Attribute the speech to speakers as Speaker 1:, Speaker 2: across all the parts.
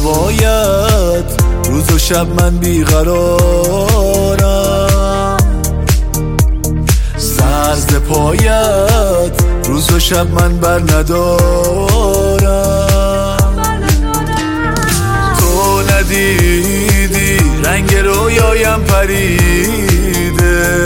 Speaker 1: هوایت روز و شب من بیقرارم، سر ز پایت روز و شب من بر ندارم. تو ندیدی رنگ رویایم پریده،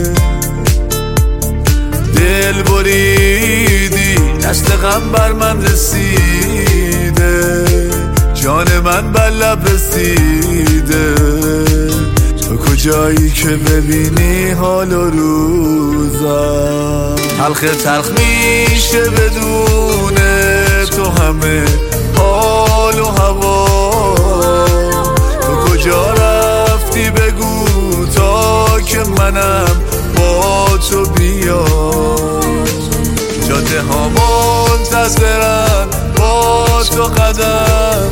Speaker 1: دل بریدی دست غم بر من رسیده، جان من بر لب رسیده. تو کجایی که ببینی حال و روزم، تلخ تلخ میشه بدون تو همه حال و هوا. تو کجا رفتی بگو تا که منم با تو بیام. جاده ها منتظرن با تو قدم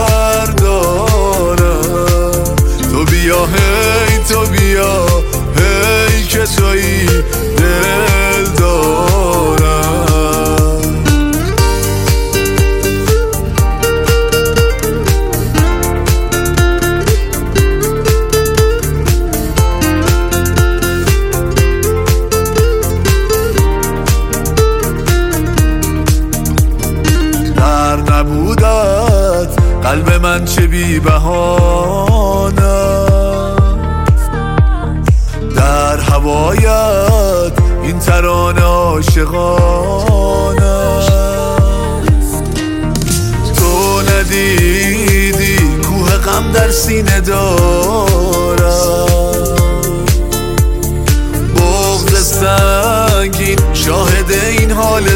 Speaker 1: بردارم. تو بیا هی تو بیا هی که تویی دل دارم. در نبودت قلب من چه بی بهانه، در هوایت این ترانه عاشقانه. تو ندیدی کوه غم در سینه دارم، بغض سنگین شاهد این حال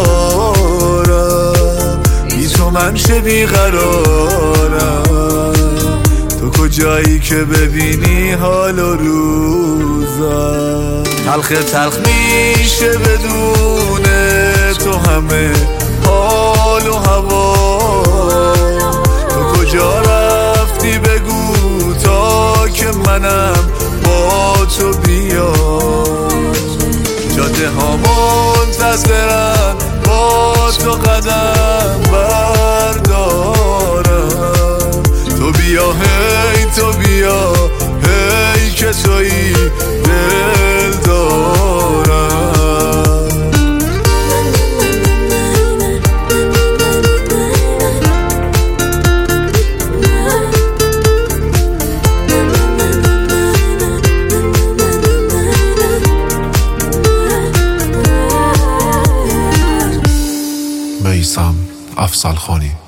Speaker 1: زارم. بی تو من چه بیقرارم، تو کجایی که ببینی حال و روزم. تلخ تلخ میشه بدون تو همه حال و هوا. تو کجا رفتی بگو تا که منم با تو بیام. جاده ها منتظرن با تو قدم بردارم. تو بیا هی تو بیا هی که تویی دل دارم.
Speaker 2: میثم افضلخانی.